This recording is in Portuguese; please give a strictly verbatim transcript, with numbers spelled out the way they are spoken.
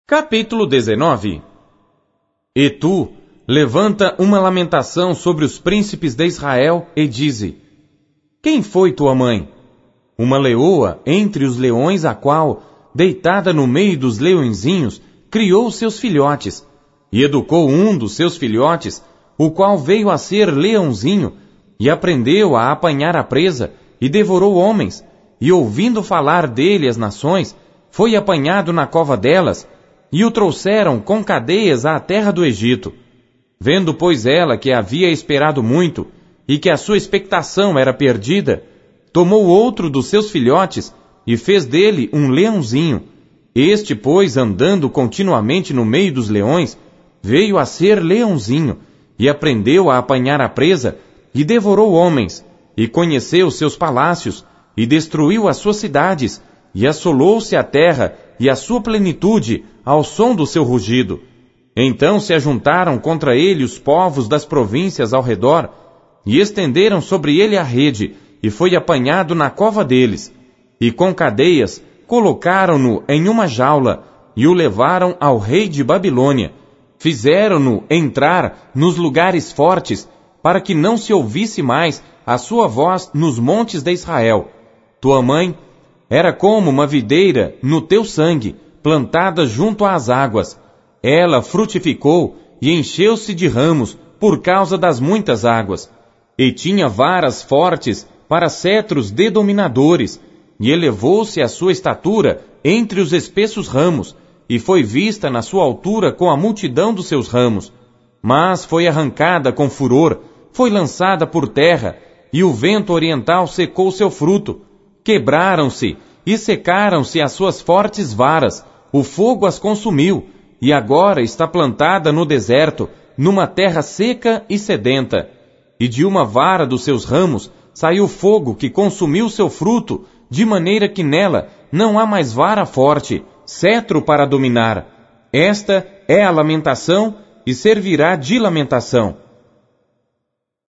Capítulo dezenove. E tu, levanta uma lamentação sobre os príncipes de Israel e dize: quem foi tua mãe? Uma leoa entre os leões, a qual, deitada no meio dos leõezinhos, criou seus filhotes, e educou um dos seus filhotes, o qual veio a ser leãozinho, e aprendeu a apanhar a presa, e devorou homens, e ouvindo falar dele as nações, foi apanhado na cova delas, e o trouxeram com cadeias à terra do Egito. Vendo, pois, ela que havia esperado muito, e que a sua expectação era perdida, tomou outro dos seus filhotes, e fez dele um leãozinho. Este, pois, andando continuamente no meio dos leões, veio a ser leãozinho, e aprendeu a apanhar a presa, e devorou homens, e conheceu seus palácios, e destruiu as suas cidades, e assolou-se a terra, e a sua plenitude, ao som do seu rugido. Então se ajuntaram contra ele os povos das províncias ao redor, e estenderam sobre ele a rede, e foi apanhado na cova deles. E com cadeias colocaram-no em uma jaula, e o levaram ao rei de Babilônia. Fizeram-no entrar nos lugares fortes, para que não se ouvisse mais a sua voz nos montes de Israel. Tua mãe era como uma videira no teu sangue, plantada junto às águas. Ela frutificou e encheu-se de ramos por causa das muitas águas. E tinha varas fortes para cetros de dominadores, e elevou-se a sua estatura entre os espessos ramos, e foi vista na sua altura com a multidão dos seus ramos. Mas foi arrancada com furor, foi lançada por terra, e o vento oriental secou seu fruto. Quebraram-se e secaram-se as suas fortes varas, o fogo as consumiu, e agora está plantada no deserto, numa terra seca e sedenta. E de uma vara dos seus ramos saiu fogo que consumiu seu fruto, de maneira que nela não há mais vara forte, cetro para dominar. Esta é a lamentação e servirá de lamentação.